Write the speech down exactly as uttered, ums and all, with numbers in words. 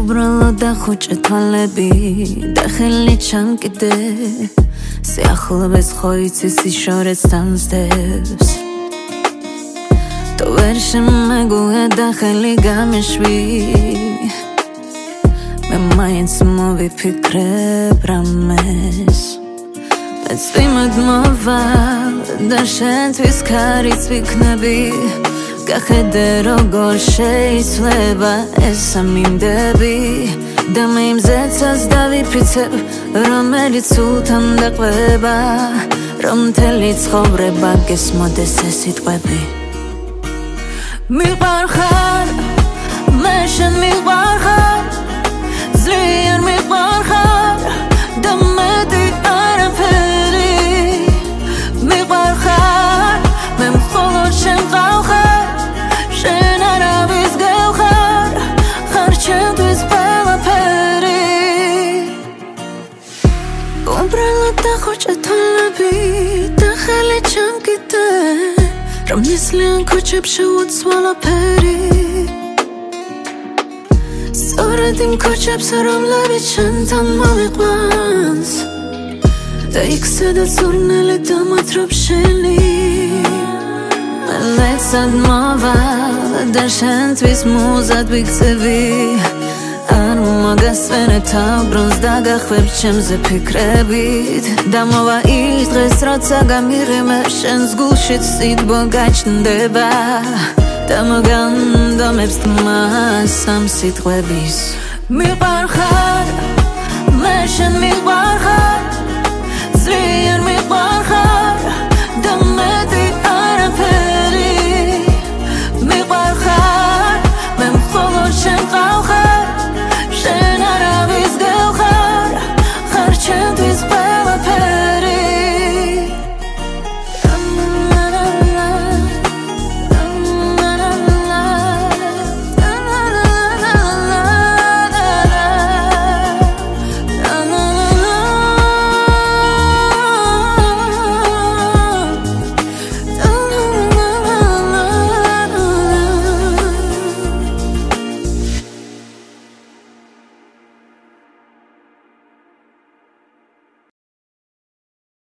უბრალოდ დახუჭე თვალები და ხელი ჩამკიდე სიახლოვეს ხო იცი სიშორეც დამსდევს თუ ვერ შემეგუე და ხელი გამეშვი მე მაინც მოვიფიქრებ რამეს მეც ვიმოდ მოვალ და შენთვის ქარიც ვიქნები გახედე როგორ შეიცვლება ეს ამინდები და მე იმზეცას დავიფიცებ რომელიც სულთან დაყვება რომ მთელი ცხოვრება გესმოდეს ეს სიტყვები მიყვარხარ მე შენ მიყვარხარ ზრიარ მიყვარხარ და მეტი არაფერი მიყვარხარ მე მხოლოდ შენ ვყავხარ შენ არავის გევხარ ხარ ჩემთვის ყველაფერი უბრალოდ დახუჭე თვალები და ხელი ჩამკიდე რომ ნისლიან ქუჩებს შეუცვალა ფერი სწორედ იმ ქუჩებს რომლებიც შენთან მოვიყვანს და იქ სადაც სურნელი დამათრობ შენი მე ლეცად მოვალ და შენთვის მუზად ვიქცევი არ მოგასვენებ თავბრუნს და გახვევ ჩემზე ფიქრებით და მოვა ის დღეს როცა გამიღიმე შენს გულშიც სიტბო გაჩნდება და მოგანდომებს თმას ამ სიტყვების მიყვარხარ